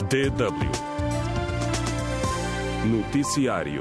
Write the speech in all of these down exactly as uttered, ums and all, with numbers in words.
D W Noticiário.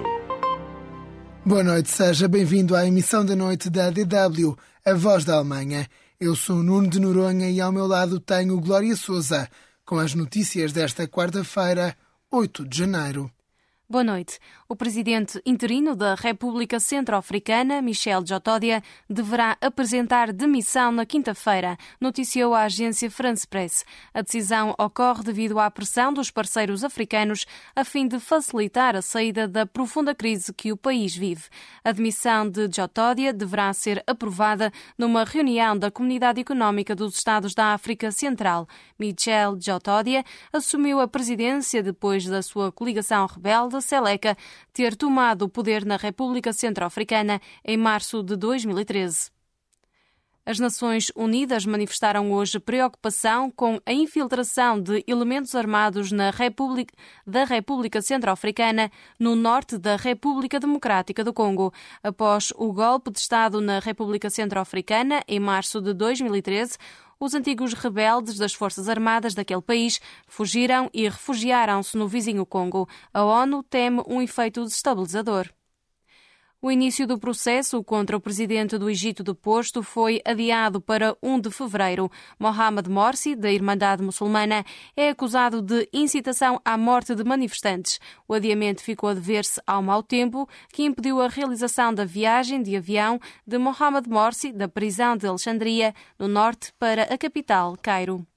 Boa noite, seja bem-vindo à emissão da noite da D W, a voz da Alemanha. Eu sou Nuno de Noronha e ao meu lado tenho Glória Sousa, com as notícias desta quarta-feira, oito de janeiro. Boa noite. O presidente interino da República Centro-Africana, Michel Djotodia, deverá apresentar demissão na quinta-feira, noticiou a agência France Presse. A decisão ocorre devido à pressão dos parceiros africanos a fim de facilitar a saída da profunda crise que o país vive. A demissão de Djotodia deverá ser aprovada numa reunião da Comunidade Económica dos Estados da África Central. Michel Djotodia assumiu a presidência depois da sua coligação rebelde, Seleka, ter tomado o poder na República Centro-Africana em março de dois mil e treze. As Nações Unidas manifestaram hoje preocupação com a infiltração de elementos armados na República, da República Centro-Africana no norte da República Democrática do Congo. Após o golpe de Estado na República Centro-Africana, em março de dois mil e treze, os antigos rebeldes das Forças Armadas daquele país fugiram e refugiaram-se no vizinho Congo. A ONU teme um efeito desestabilizador. O início do processo contra o presidente do Egito deposto foi adiado para primeiro de fevereiro. Mohamed Morsi, da Irmandade Muçulmana, é acusado de incitação à morte de manifestantes. O adiamento ficou a dever-se ao mau tempo, que impediu a realização da viagem de avião de Mohamed Morsi da prisão de Alexandria, no norte, para a capital, Cairo.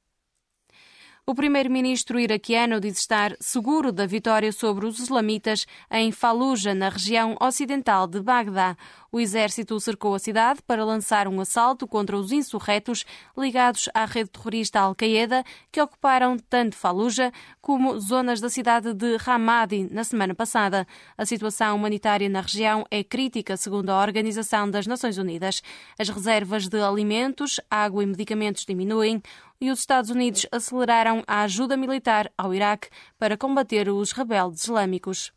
O primeiro-ministro iraquiano diz estar seguro da vitória sobre os islamitas em Fallujah, na região ocidental de Bagdá. O exército cercou a cidade para lançar um assalto contra os insurretos ligados à rede terrorista Al-Qaeda, que ocuparam tanto Fallujah como zonas da cidade de Ramadi na semana passada. A situação humanitária na região é crítica, segundo a Organização das Nações Unidas. As reservas de alimentos, água e medicamentos diminuem e os Estados Unidos aceleraram a ajuda militar ao Iraque para combater os rebeldes islâmicos.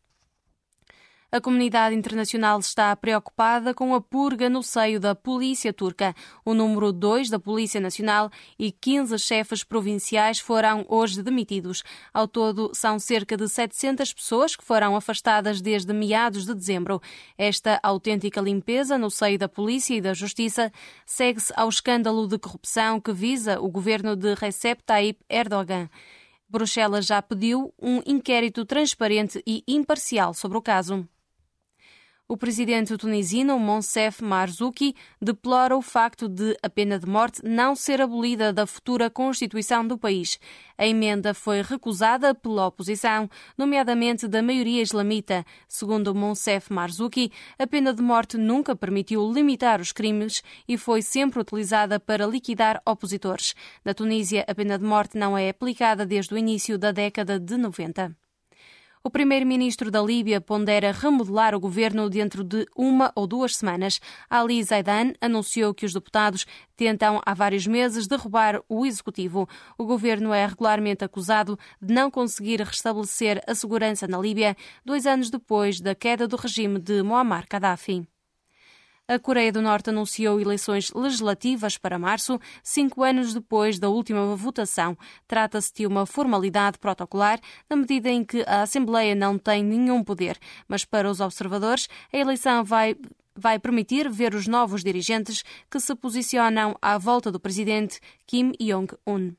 A comunidade internacional está preocupada com a purga no seio da polícia turca. O número dois da Polícia Nacional e quinze chefes provinciais foram hoje demitidos. Ao todo, são cerca de setecentas pessoas que foram afastadas desde meados de dezembro. Esta autêntica limpeza no seio da polícia e da justiça segue-se ao escândalo de corrupção que visa o governo de Recep Tayyip Erdogan. Bruxelas já pediu um inquérito transparente e imparcial sobre o caso. O presidente tunisino Moncef Marzouki deplora o facto de a pena de morte não ser abolida da futura Constituição do país. A emenda foi recusada pela oposição, nomeadamente da maioria islamita. Segundo Moncef Marzouki, a pena de morte nunca permitiu limitar os crimes e foi sempre utilizada para liquidar opositores. Na Tunísia, a pena de morte não é aplicada desde o início da década de noventa. O primeiro-ministro da Líbia pondera remodelar o governo dentro de uma ou duas semanas. Ali Zaidan anunciou que os deputados tentam há vários meses derrubar o executivo. O governo é regularmente acusado de não conseguir restabelecer a segurança na Líbia, dois anos depois da queda do regime de Muammar Gaddafi. A Coreia do Norte anunciou eleições legislativas para março, cinco anos depois da última votação. Trata-se de uma formalidade protocolar, na medida em que a Assembleia não tem nenhum poder. Mas para os observadores, a eleição vai, vai permitir ver os novos dirigentes que se posicionam à volta do presidente Kim Jong-un.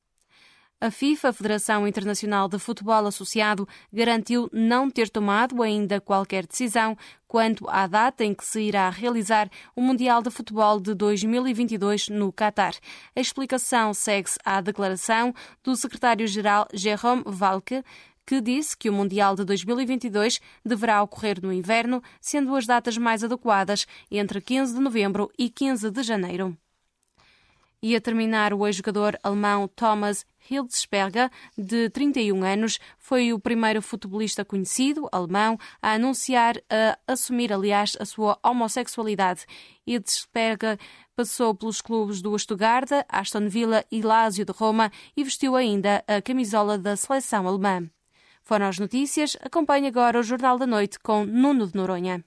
A FIFA, a Federação Internacional de Futebol Associado, garantiu não ter tomado ainda qualquer decisão quanto à data em que se irá realizar o Mundial de Futebol de dois mil e vinte e dois no Catar. A explicação segue-se à declaração do secretário-geral Jérôme Valcke, que disse que o Mundial de dois mil e vinte e dois deverá ocorrer no inverno, sendo as datas mais adequadas entre quinze de novembro e quinze de janeiro. E a terminar, o ex-jogador alemão Thomas Hitzelsperger, de trinta e um anos, foi o primeiro futebolista conhecido, alemão, a anunciar, a assumir, aliás, a sua homossexualidade. Hitzelsperger passou pelos clubes do Stuttgart, Aston Villa e Lazio de Roma e vestiu ainda a camisola da seleção alemã. Foram as notícias. Acompanhe agora o Jornal da Noite com Nuno de Noronha.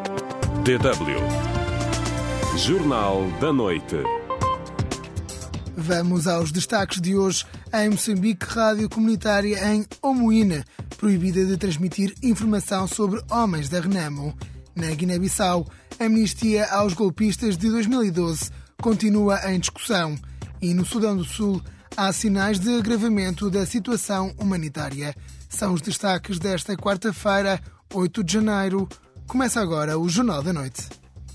D W Jornal da Noite. Vamos aos destaques de hoje. Em Moçambique, rádio comunitária em Omoína, proibida de transmitir informação sobre homens da Renamo. Na Guiné-Bissau, a amnistia aos golpistas de dois mil e doze continua em discussão. E no Sudão do Sul, há sinais de agravamento da situação humanitária. São os destaques desta quarta-feira, oito de janeiro. Começa agora o Jornal da Noite.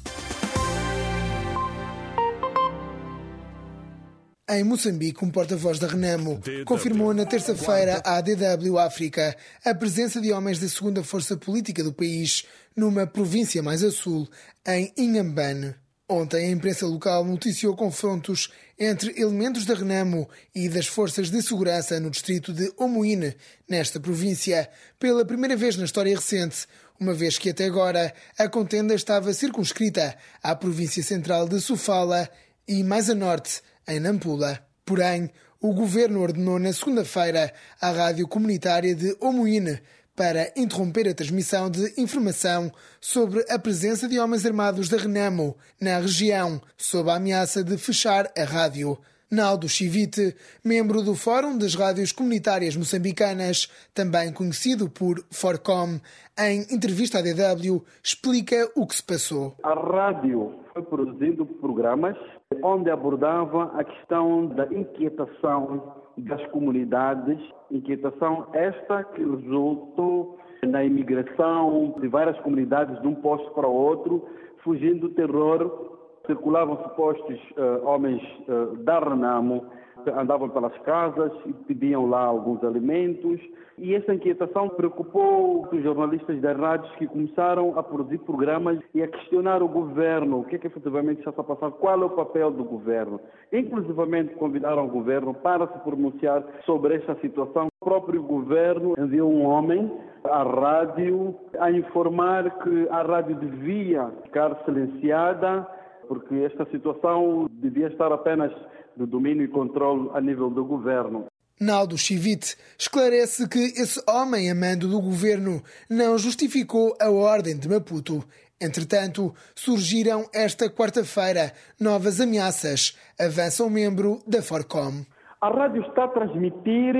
Em Moçambique, um porta-voz da Renamo confirmou na terça-feira à D W África a presença de homens da segunda força política do país numa província mais a sul, em Inhambane. Ontem, a imprensa local noticiou confrontos entre elementos da Renamo e das forças de segurança no distrito de Omoíne, nesta província, pela primeira vez na história recente, uma vez que até agora a contenda estava circunscrita à província central de Sofala e mais a norte, em Nampula. Porém, o governo ordenou na segunda-feira à rádio comunitária de Omoíne para interromper a transmissão de informação sobre a presença de homens armados da Renamo na região, sob a ameaça de fechar a rádio. Naldo Chivite, membro do Fórum das Rádios Comunitárias Moçambicanas, também conhecido por Forcom, em entrevista à D W, explica o que se passou. A rádio foi produzindo programas onde abordava a questão da inquietação das comunidades, inquietação esta que resultou na imigração de várias comunidades de um posto para o outro, fugindo do terror. Circulavam supostos uh, homens uh, da Renamo, que andavam pelas casas e pediam lá alguns alimentos. E essa inquietação preocupou os jornalistas das rádios, que começaram a produzir programas e a questionar o governo, o que é que efetivamente está a passar, qual é o papel do governo. Inclusivamente convidaram o governo para se pronunciar sobre esta situação. O próprio governo enviou um homem à rádio a informar que a rádio devia ficar silenciada, porque esta situação devia estar apenas no domínio e controle a nível do governo. Naldo Chivite esclarece que esse homem a mando do governo não justificou a ordem de Maputo. Entretanto, surgiram esta quarta-feira novas ameaças, avança um membro da Forcom. A rádio está a transmitir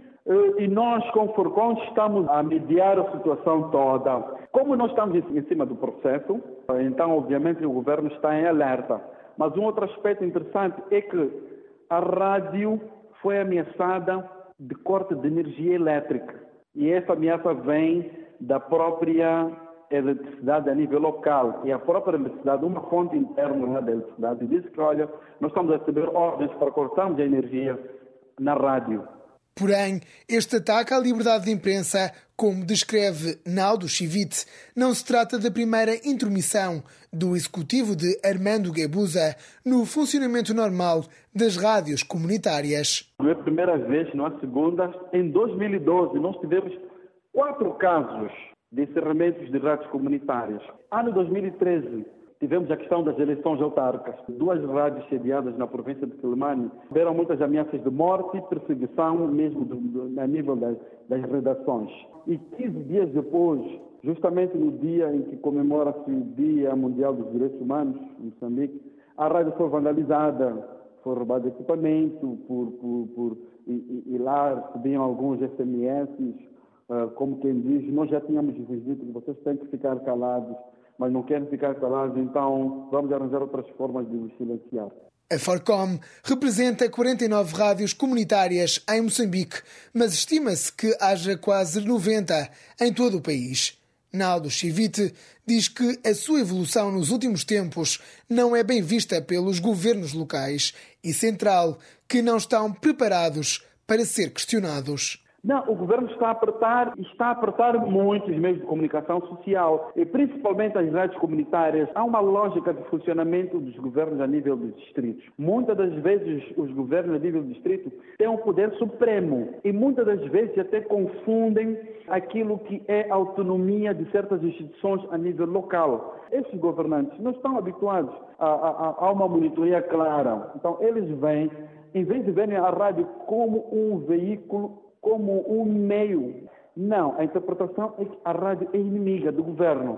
e nós, com o Forcom, estamos a mediar a situação toda. Como nós estamos em cima do processo, então, obviamente, o governo está em alerta. Mas um outro aspecto interessante é que a rádio foi ameaçada de corte de energia elétrica. E essa ameaça vem da própria eletricidade a nível local. E a própria eletricidade, uma fonte interna da eletricidade, disse que, olha, nós estamos a receber ordens para cortarmos a energia na rádio. Porém, este ataque à liberdade de imprensa, como descreve Naldo Chivite, não se trata da primeira intromissão do executivo de Armando Guebuza no funcionamento normal das rádios comunitárias. Não é a primeira vez, não é a segunda. Em dois mil e doze, nós tivemos quatro casos de encerramentos de rádios comunitárias. Ano dois mil e treze, tivemos a questão das eleições autárquicas. Duas rádios sediadas na província de Quelimane tiveram muitas ameaças de morte e perseguição mesmo do, do, a nível das, das redações. E quinze dias depois, justamente no dia em que comemora-se o Dia Mundial dos Direitos Humanos, em Moçambique, a rádio foi vandalizada, foi roubado equipamento, por, por, por, e, e, e lá recebiam alguns S M S, uh, como quem diz, nós já tínhamos dito que vocês têm que ficar calados, mas não querem ficar calados, então vamos arranjar outras formas de os silenciar. A Forcom representa quarenta e nove rádios comunitárias em Moçambique, mas estima-se que haja quase noventa em todo o país. Naldo Chivite diz que a sua evolução nos últimos tempos não é bem vista pelos governos locais e central, que não estão preparados para ser questionados. Não, o governo está a apertar e está a apertar muito os meios de comunicação social, e principalmente as rádios comunitárias. Há uma lógica de funcionamento dos governos a nível dos distritos. Muitas das vezes os governos a nível do distrito têm um poder supremo e muitas das vezes até confundem aquilo que é a autonomia de certas instituições a nível local. Esses governantes não estão habituados a, a, a uma monitoria clara. Então eles vêm, em vez de verem a rádio como um veículo, como um meio. Não, a interpretação é que a rádio é inimiga do governo.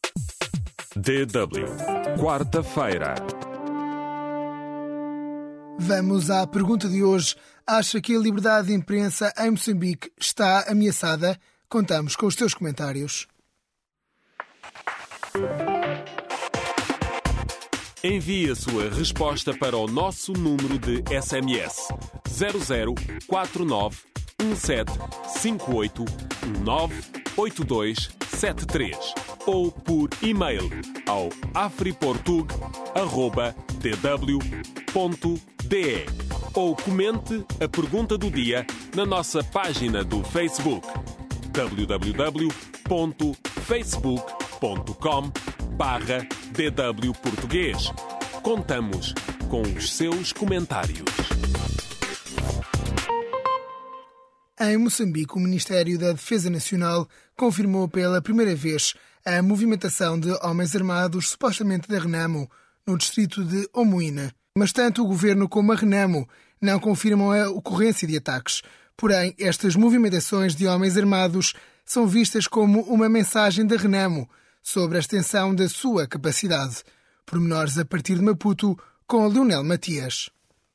D W, quarta-feira. Vamos à pergunta de hoje. Acha que a liberdade de imprensa em Moçambique está ameaçada? Contamos com os teus comentários. Envie a sua resposta para o nosso número de S M S zero zero quatro nove um sete cinco oito um nove oito dois sete três ou por e-mail ao afriportug arroba d w ponto d e ou comente a pergunta do dia na nossa página do Facebook w w w ponto facebook ponto com barra d w português. Contamos com os seus comentários. Em Moçambique, o Ministério da Defesa Nacional confirmou pela primeira vez a movimentação de homens armados supostamente da Renamo, no distrito de Omoina. Mas tanto o Governo como a Renamo não confirmam a ocorrência de ataques. Porém, estas movimentações de homens armados são vistas como uma mensagem da Renamo sobre a extensão da sua capacidade. Pormenores a partir de Maputo, com Leonel Matias.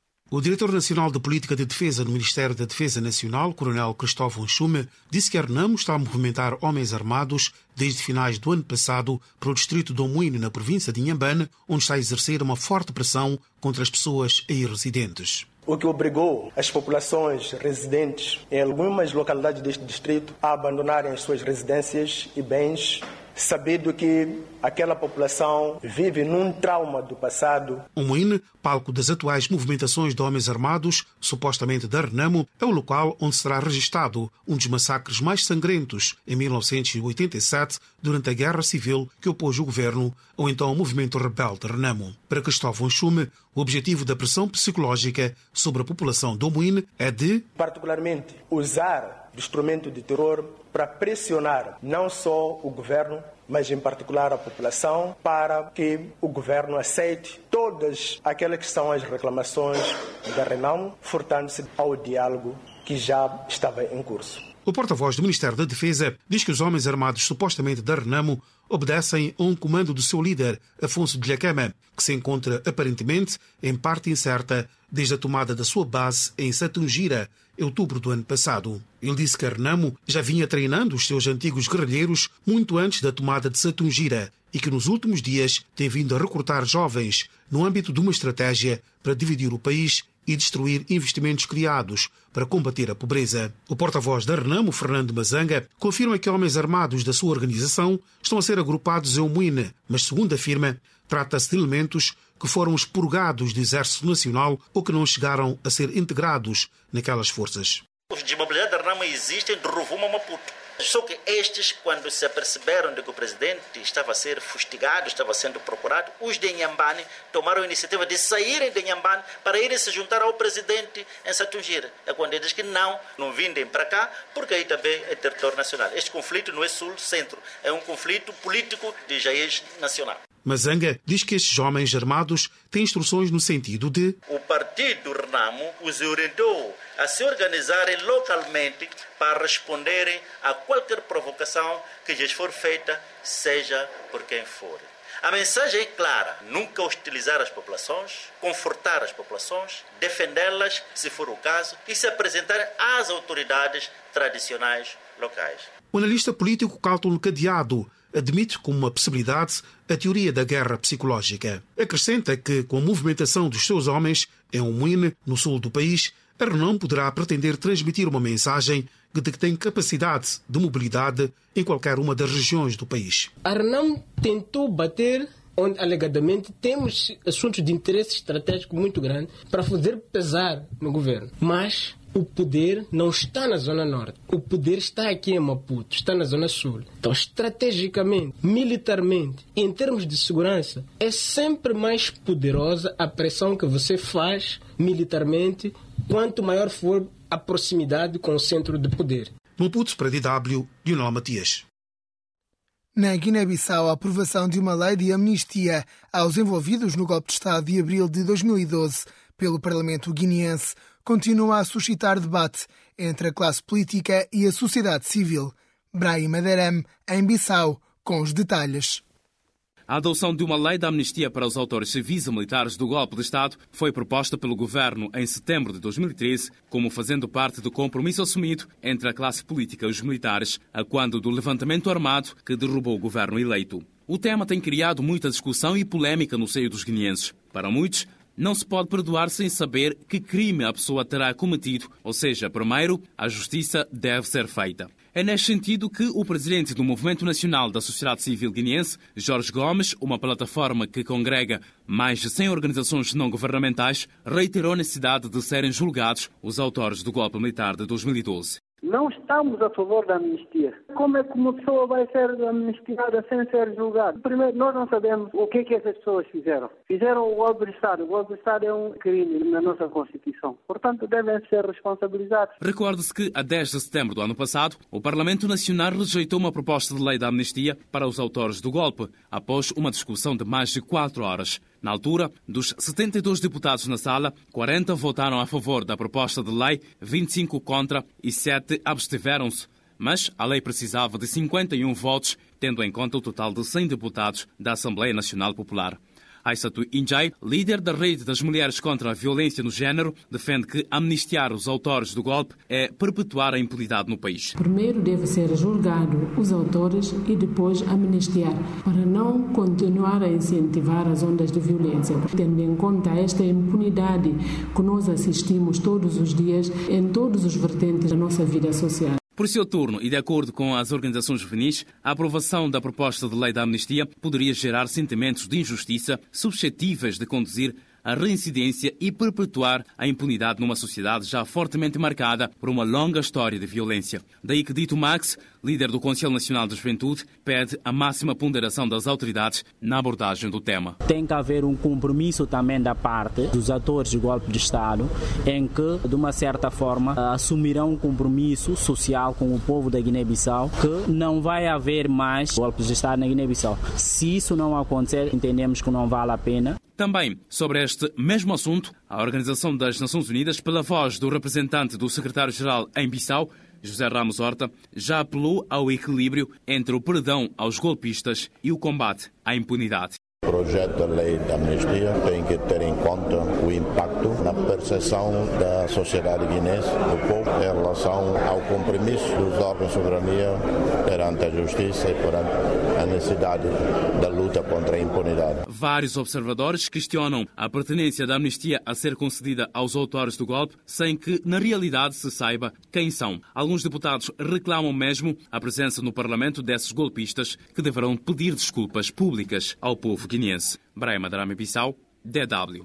O diretor nacional de Política de Defesa no Ministério da Defesa Nacional, Coronel Cristóvão Chume, disse que a Renamo está a movimentar homens armados desde finais do ano passado para o distrito de Omoine, na província de Inhambane, onde está a exercer uma forte pressão contra as pessoas aí residentes. O que obrigou as populações residentes em algumas localidades deste distrito a abandonarem as suas residências e bens, sabido que aquela população vive num trauma do passado. Omoine, palco das atuais movimentações de homens armados, supostamente da Renamo, é o local onde será registado um dos massacres mais sangrentos em mil novecentos e oitenta e sete, durante a Guerra Civil que opôs o governo ao então movimento rebelde Renamo. Para Cristóvão Chume, o objetivo da pressão psicológica sobre a população de Omoine é de, particularmente, usar o instrumento de terror para pressionar não só o governo, mas em particular a população, para que o governo aceite todas aquelas que são as reclamações da Renamo, furtando-se ao diálogo que já estava em curso. O porta-voz do Ministério da Defesa diz que os homens armados supostamente da Renamo obedecem a um comando do seu líder, Afonso de Lhakama, que se encontra aparentemente em parte incerta desde a tomada da sua base em Satungira, em outubro do ano passado. Ele disse que a Renamo já vinha treinando os seus antigos guerrilheiros muito antes da tomada de Satungira e que nos últimos dias tem vindo a recrutar jovens no âmbito de uma estratégia para dividir o país e destruir investimentos criados para combater a pobreza. O porta-voz da Renamo, Fernando Mazanga, confirma que homens armados da sua organização estão a ser agrupados em Omoine, mas, segundo afirma, trata-se de elementos que foram expurgados do Exército Nacional ou que não chegaram a ser integrados naquelas forças. Os desmobilizados da Renamo existem de Rovuma a Maputo. Só que estes, quando se aperceberam de que o presidente estava a ser fustigado, estava sendo procurado, os de Inhambane tomaram a iniciativa de saírem de Inhambane para irem se juntar ao presidente em Satungira. É quando ele diz que não, não vindem para cá, porque aí também é território nacional. Este conflito não é sul-centro, é um conflito político de raiz nacional. Mazanga diz que estes homens armados têm instruções no sentido de... O partido Renamo os orientou a se organizarem localmente para responderem a qualquer provocação que lhes for feita, seja por quem for. A mensagem é clara: nunca hostilizar as populações, confortar as populações, defendê-las, se for o caso, e se apresentar às autoridades tradicionais locais. O analista político Carlton Cadeado admite como uma possibilidade a teoria da guerra psicológica. Acrescenta que, com a movimentação dos seus homens em Omoine, no sul do país, a Renamo poderá pretender transmitir uma mensagem de que tem capacidade de mobilidade em qualquer uma das regiões do país. A Renamo tentou bater onde, alegadamente, temos assuntos de interesse estratégico muito grande para fazer pesar no governo. Mas o poder não está na Zona Norte. O poder está aqui em Maputo, está na Zona Sul. Então, estrategicamente, militarmente, em termos de segurança, é sempre mais poderosa a pressão que você faz militarmente, quanto maior for a proximidade com o centro de poder. Maputo para D W, Leonel Matias. Na Guiné-Bissau, a aprovação de uma lei de amnistia aos envolvidos no golpe de Estado de abril de dois mil e doze pelo Parlamento guineense continua a suscitar debate entre a classe política e a sociedade civil. Brahim Aderem, em Bissau, com os detalhes. A adoção de uma lei de amnistia para os autores civis e militares do golpe de Estado foi proposta pelo governo em setembro de dois mil e treze, como fazendo parte do compromisso assumido entre a classe política e os militares, a quando do levantamento armado que derrubou o governo eleito. O tema tem criado muita discussão e polêmica no seio dos guineenses. Para muitos, não se pode perdoar sem saber que crime a pessoa terá cometido, ou seja, primeiro, a justiça deve ser feita. É neste sentido que o presidente do Movimento Nacional da Sociedade Civil Guineense, Jorge Gomes, uma plataforma que congrega mais de cem organizações não-governamentais, reiterou a necessidade de serem julgados os autores do golpe militar de dois mil e doze. Não estamos a favor da amnistia. Como é que uma pessoa vai ser amnistiada sem ser julgada? Primeiro, nós não sabemos o que é que essas pessoas fizeram. Fizeram o golpe de Estado. O golpe de Estado é um crime na nossa Constituição. Portanto, devem ser responsabilizados. Recorde-se que, a dez de setembro do ano passado, o Parlamento Nacional rejeitou uma proposta de lei da amnistia para os autores do golpe, após uma discussão de mais de quatro horas. Na altura, dos setenta e dois deputados na sala, quarenta votaram a favor da proposta de lei, vinte e cinco contra e sete abstiveram-se. Mas a lei precisava de cinquenta e um votos, tendo em conta o total de cem deputados da Assembleia Nacional Popular. Aissatu Injai, líder da Rede das Mulheres contra a Violência no Género, defende que amnistiar os autores do golpe é perpetuar a impunidade no país. Primeiro deve ser julgado os autores e depois amnistiar, para não continuar a incentivar as ondas de violência, tendo em conta esta impunidade que nós assistimos todos os dias em todos os vertentes da nossa vida social. Por seu turno, e de acordo com as organizações juvenis, a aprovação da proposta de lei da amnistia poderia gerar sentimentos de injustiça suscetíveis de conduzir à reincidência e perpetuar a impunidade numa sociedade já fortemente marcada por uma longa história de violência. Daí que Dito Max, líder do Conselho Nacional de Juventude, pede a máxima ponderação das autoridades na abordagem do tema. Tem que haver um compromisso também da parte dos atores do golpe de Estado, em que, de uma certa forma, assumirão um compromisso social com o povo da Guiné-Bissau, que não vai haver mais golpes de Estado na Guiné-Bissau. Se isso não acontecer, entendemos que não vale a pena. Também, sobre este mesmo assunto, a Organização das Nações Unidas, pela voz do representante do secretário-geral em Bissau, José Ramos Horta, já apelou ao equilíbrio entre o perdão aos golpistas e o combate à impunidade. O projeto de lei da amnistia tem que ter em conta o impacto na percepção da sociedade guinense, do povo, em relação ao compromisso dos órgãos de soberania perante a justiça e perante a necessidade da luta contra a impunidade. Vários observadores questionam a pertinência da amnistia a ser concedida aos autores do golpe, sem que, na realidade, se saiba quem são. Alguns deputados reclamam mesmo a presença no Parlamento desses golpistas, que deverão pedir desculpas públicas ao povo guineense. Brahma Darame Bissau, D W.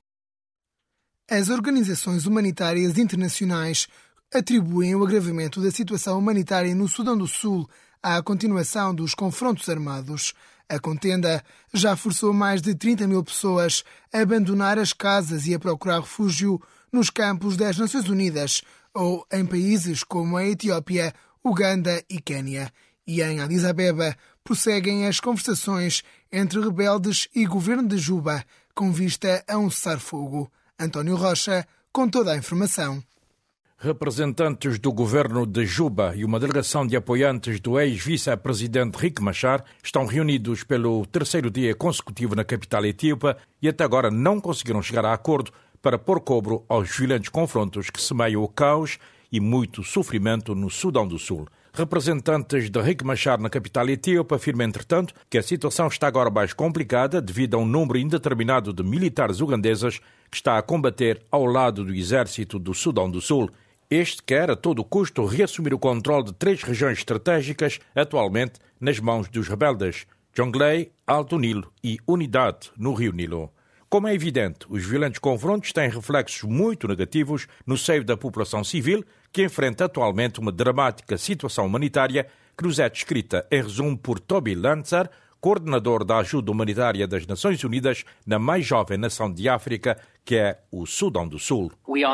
As organizações humanitárias internacionais atribuem o agravamento da situação humanitária no Sudão do Sul à continuação dos confrontos armados. A contenda já forçou mais de trinta mil pessoas a abandonar as casas e a procurar refúgio nos campos das Nações Unidas ou em países como a Etiópia, Uganda e Quênia. E em Addis Abeba prosseguem as conversações entre rebeldes e governo de Juba com vista a um cessar-fogo. António Rocha, com toda a informação. Representantes do governo de Juba e uma delegação de apoiantes do ex-vice-presidente Riek Machar estão reunidos pelo terceiro dia consecutivo na capital etíope e até agora não conseguiram chegar a acordo para pôr cobro aos violentos confrontos que semeiam o caos e muito sofrimento no Sudão do Sul. Representantes de Riek Machar na capital etíope afirmam, entretanto, que a situação está agora mais complicada devido a um número indeterminado de militares ugandeses que está a combater ao lado do exército do Sudão do Sul. Este quer, a todo custo, reassumir o controle de três regiões estratégicas atualmente nas mãos dos rebeldes: Jonglei, Alto Nilo e Unidade, no Rio Nilo. Como é evidente, os violentos confrontos têm reflexos muito negativos no seio da população civil, que enfrenta atualmente uma dramática situação humanitária que nos é descrita em resumo por Toby Lancer, coordenador da ajuda humanitária das Nações Unidas na mais jovem nação de África, que é o Sudão do Sul.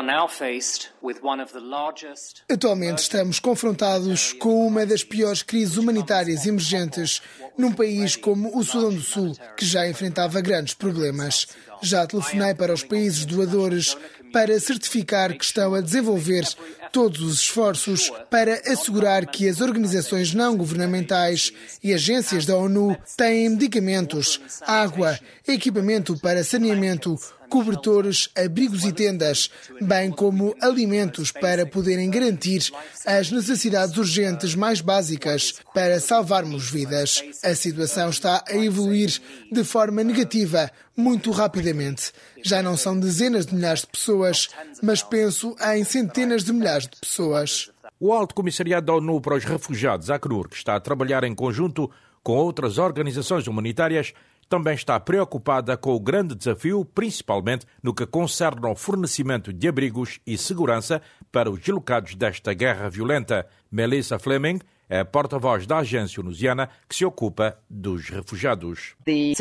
Atualmente estamos confrontados com uma das piores crises humanitárias emergentes num país como o Sudão do Sul, que já enfrentava grandes problemas. Já telefonei para os países doadores para certificar que estão a desenvolver todos os esforços para assegurar que as organizações não governamentais e agências da ONU têm medicamentos, água, equipamento para saneamento, cobertores, abrigos e tendas, bem como alimentos para poderem garantir as necessidades urgentes mais básicas para salvarmos vidas. A situação está a evoluir de forma negativa muito rapidamente. Já não são dezenas de milhares de pessoas, mas penso em centenas de milhares de pessoas. O Alto Comissariado da ONU para os Refugiados, ACNUR, que está a trabalhar em conjunto com outras organizações humanitárias, também está preocupada com o grande desafio, principalmente no que concerne ao fornecimento de abrigos e segurança para os deslocados desta guerra violenta. Melissa Fleming é a porta-voz da agência onusiana que se ocupa dos refugiados.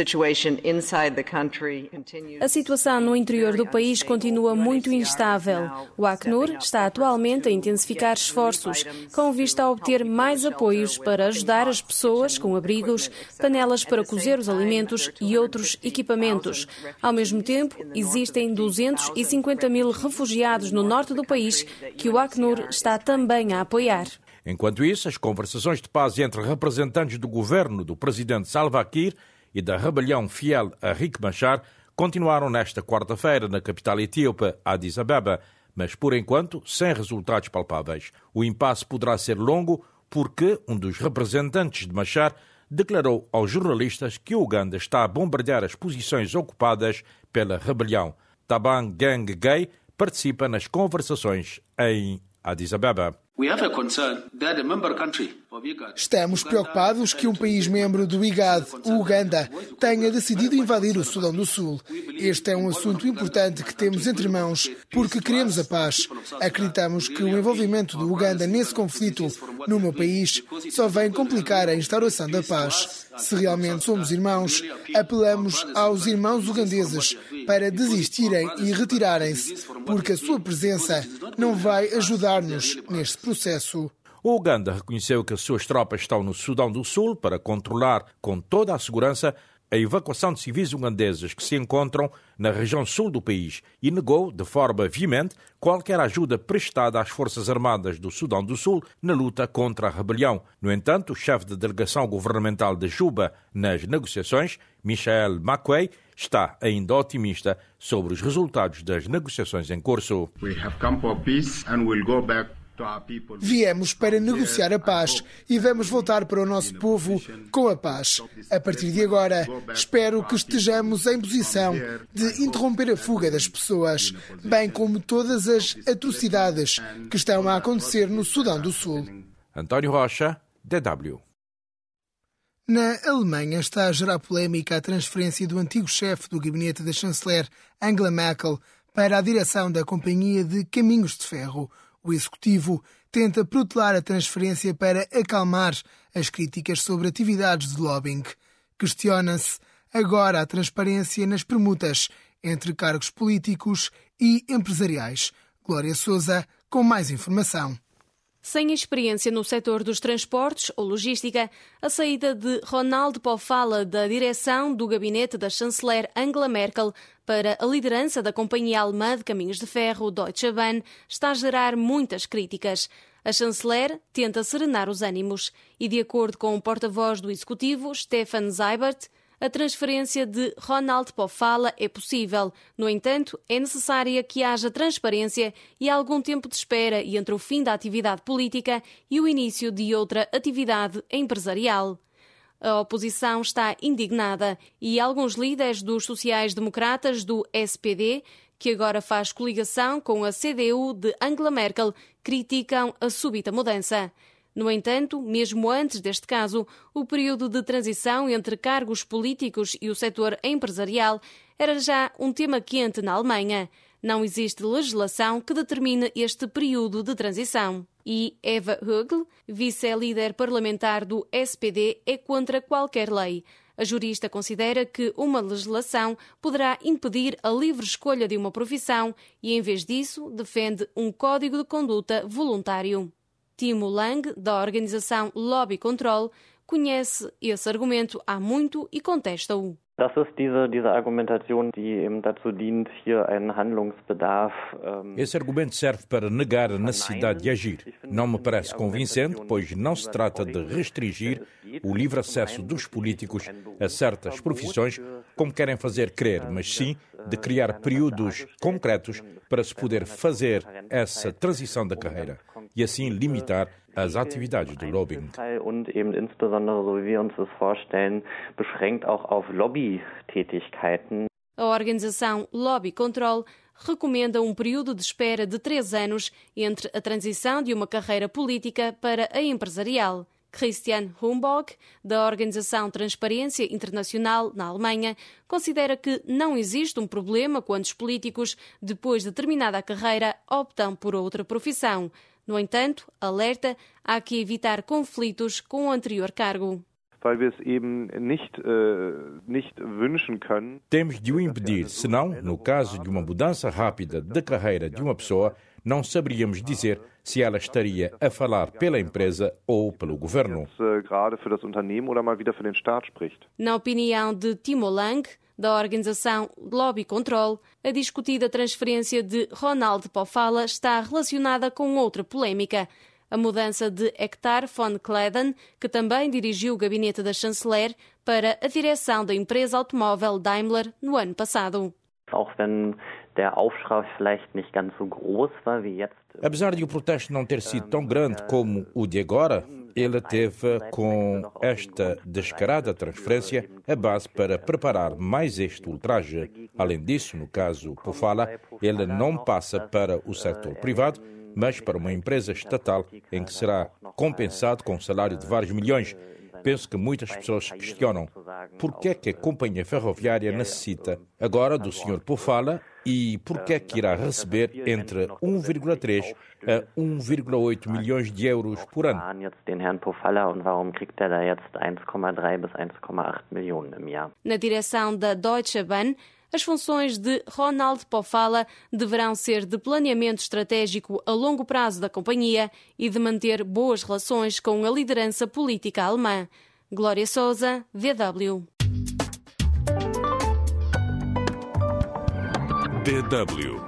A situação no interior do país continua muito instável. O ACNUR está atualmente a intensificar esforços com vista a obter mais apoios para ajudar as pessoas com abrigos, panelas para cozer os alimentos e outros equipamentos. Ao mesmo tempo, existem duzentos e cinquenta mil refugiados no norte do país que o ACNUR está também a apoiar. Enquanto isso, as conversações de paz entre representantes do governo do presidente Salva Kiir e da rebelião fiel a Riek Machar continuaram nesta quarta-feira na capital etíope, Addis Abeba, mas por enquanto sem resultados palpáveis. O impasse poderá ser longo porque um dos representantes de Machar declarou aos jornalistas que o Uganda está a bombardear as posições ocupadas pela rebelião. Taban Gang Gay participa nas conversações em Addis Abeba. Estamos preocupados que um país membro do IGAD, o Uganda, tenha decidido invadir o Sudão do Sul. Este é um assunto importante que temos entre mãos porque queremos a paz. Acreditamos que o envolvimento do Uganda nesse conflito no meu país só vem complicar a instauração da paz. Se realmente somos irmãos, apelamos aos irmãos ugandeses para desistirem e retirarem-se, porque a sua presença não vai ajudar-nos neste processo. O Uganda reconheceu que as suas tropas estão no Sudão do Sul para controlar com toda a segurança a evacuação de civis ugandeses que se encontram na região sul do país e negou, de forma veemente, qualquer ajuda prestada às Forças Armadas do Sudão do Sul na luta contra a rebelião. No entanto, o chefe da delegação governamental de Juba nas negociações, Michael Makwei, está ainda otimista sobre os resultados das negociações em curso. Viemos para negociar a paz e vamos voltar para o nosso povo com a paz. A partir de agora, espero que estejamos em posição de interromper a fuga das pessoas, bem como todas as atrocidades que estão a acontecer no Sudão do Sul. António Rocha, D W. Na Alemanha está a gerar polémica a transferência do antigo chefe do gabinete da chanceler Angela Merkel para a direção da Companhia de Caminhos de Ferro. O Executivo tenta protelar a transferência para acalmar as críticas sobre atividades de lobbying. Questiona-se agora a transparência nas permutas entre cargos políticos e empresariais. Glória Sousa, com mais informação. Sem experiência no setor dos transportes ou logística, a saída de Ronald Pofalla da direção do gabinete da chanceler Angela Merkel para a liderança da companhia alemã de caminhos de ferro Deutsche Bahn está a gerar muitas críticas. A chanceler tenta serenar os ânimos e, de acordo com o porta-voz do executivo, Stefan Seibert, a transferência de Ronald Pofalla é possível. No entanto, é necessária que haja transparência e algum tempo de espera entre o fim da atividade política e o início de outra atividade empresarial. A oposição está indignada e alguns líderes dos sociais-democratas do S P D, que agora faz coligação com a C D U de Angela Merkel, criticam a súbita mudança. No entanto, mesmo antes deste caso, o período de transição entre cargos políticos e o setor empresarial era já um tema quente na Alemanha. Não existe legislação que determine este período de transição. E Eva Högl, vice-líder parlamentar do S P D, é contra qualquer lei. A jurista considera que uma legislação poderá impedir a livre escolha de uma profissão e, em vez disso, defende um código de conduta voluntário. Timo Lang, da organização Lobby Control, conhece esse argumento há muito e contesta-o. Das ist diese, diese Argumentation, die eben dazu dient, hier einen Handlungsbedarf. Ähm, Esse argumento serve para negar a necessidade de agir. Não me parece convincente, pois não se trata de restringir o livre acesso dos políticos a certas profissões, como querem fazer crer, mas sim de criar períodos concretos para se poder fazer essa transição da carreira e assim limitar as atividades do lobbying. Und eben insbesondere, so wie wir uns das vorstellen, beschränkt auch auf Lobbytätigkeiten. A organização Lobby Control recomenda um período de espera de três anos entre a transição de uma carreira política para a empresarial. Christian Humboldt, da organização Transparência Internacional na Alemanha, considera que não existe um problema quando os políticos, depois de terminada a carreira, optam por outra profissão. No entanto, alerta, há que evitar conflitos com o anterior cargo. Temos de o impedir, senão, no caso de uma mudança rápida de carreira de uma pessoa, não saberíamos dizer se ela estaria a falar pela empresa ou pelo governo. Na opinião de Timo Lang, da organização Lobby Control, a discutida transferência de Ronald Pofalla está relacionada com outra polémica. A mudança de Hector von Kleden, que também dirigiu o gabinete da chanceler, para a direção da empresa automóvel Daimler no ano passado. Apesar de o protesto não ter sido tão grande como o de agora, ele teve, com esta descarada transferência, a base para preparar mais este ultraje. Além disso, no caso Pofalla, ele não passa para o setor privado, mas para uma empresa estatal em que será compensado com um salário de vários milhões. Penso que muitas pessoas questionam por que é que a companhia ferroviária necessita agora do senhor Pofalla e por que é que irá receber entre um vírgula três a um vírgula oito milhões de euros por ano. Na direção da Deutsche Bahn, as funções de Ronald Pofalla deverão ser de planeamento estratégico a longo prazo da companhia e de manter boas relações com a liderança política alemã. Glória Sousa, V W. D W.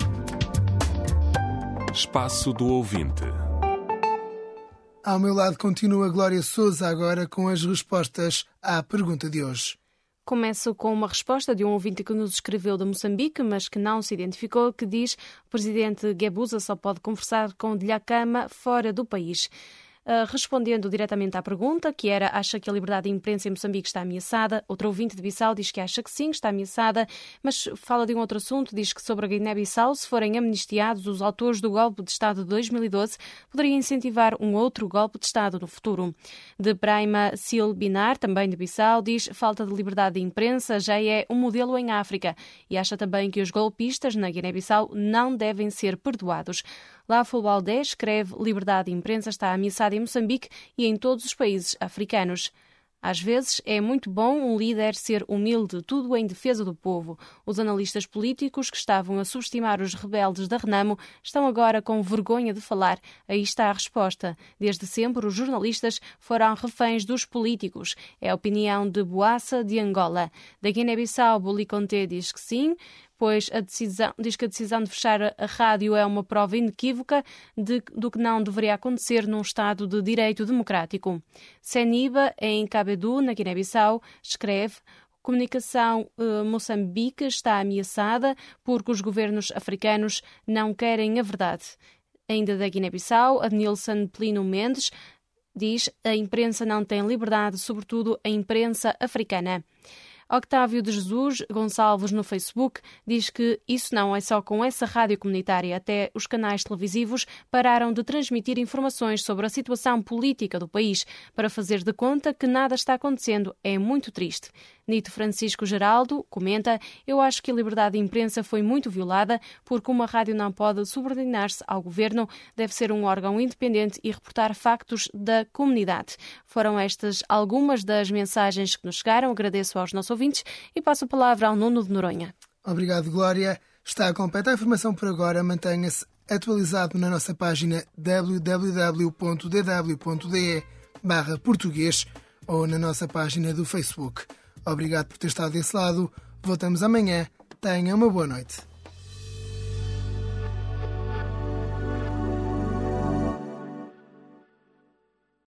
Espaço do Ouvinte. Ao meu lado continua Glória Sousa agora com as respostas à pergunta de hoje. Começo com uma resposta de um ouvinte que nos escreveu de Moçambique, mas que não se identificou, que diz que o presidente Guebuza só pode conversar com Dhlakama fora do país. Uh, respondendo diretamente à pergunta, que era, acha que a liberdade de imprensa em Moçambique está ameaçada? Outro ouvinte de Bissau diz que acha que sim, está ameaçada, mas fala de um outro assunto, diz que sobre a Guiné-Bissau, se forem amnistiados os autores do golpe de Estado de dois mil e doze, poderia incentivar um outro golpe de Estado no futuro. De Praima Sil Binar, também de Bissau, diz que falta de liberdade de imprensa já é um modelo em África e acha também que os golpistas na Guiné-Bissau não devem ser perdoados. Lá Fulbaldé escreve: liberdade de imprensa está ameaçada em Moçambique e em todos os países africanos. Às vezes é muito bom um líder ser humilde, tudo em defesa do povo. Os analistas políticos que estavam a subestimar os rebeldes da Renamo estão agora com vergonha de falar. Aí está a resposta. Desde sempre os jornalistas foram reféns dos políticos. É a opinião de Boassa, de Angola. Da Guiné-Bissau, Boli Conté diz que sim, pois a decisão, diz que a decisão de fechar a rádio é uma prova inequívoca de, do que não deveria acontecer num Estado de direito democrático. Seniba, em Cabedu, na Guiné-Bissau, escreve: comunicação eh, Moçambique está ameaçada porque os governos africanos não querem a verdade. Ainda da Guiné-Bissau, Adnilson Plino Mendes diz: a imprensa não tem liberdade, sobretudo a imprensa africana. Octávio de Jesus Gonçalves no Facebook diz que isso não é só com essa rádio comunitária. Até os canais televisivos pararam de transmitir informações sobre a situação política do país para fazer de conta que nada está acontecendo. É muito triste. Nito Francisco Geraldo comenta: eu acho que a liberdade de imprensa foi muito violada, porque uma rádio não pode subordinar-se ao governo, deve ser um órgão independente e reportar factos da comunidade. Foram estas algumas das mensagens que nos chegaram. Agradeço aos nossos ouvintes e passo a palavra ao Nuno de Noronha. Obrigado, Glória. Está completa a informação por agora. Mantenha-se atualizado na nossa página w w w ponto d w ponto d e barra português ou na nossa página do Facebook. Obrigado por ter estado desse lado. Voltamos amanhã. Tenha uma boa noite.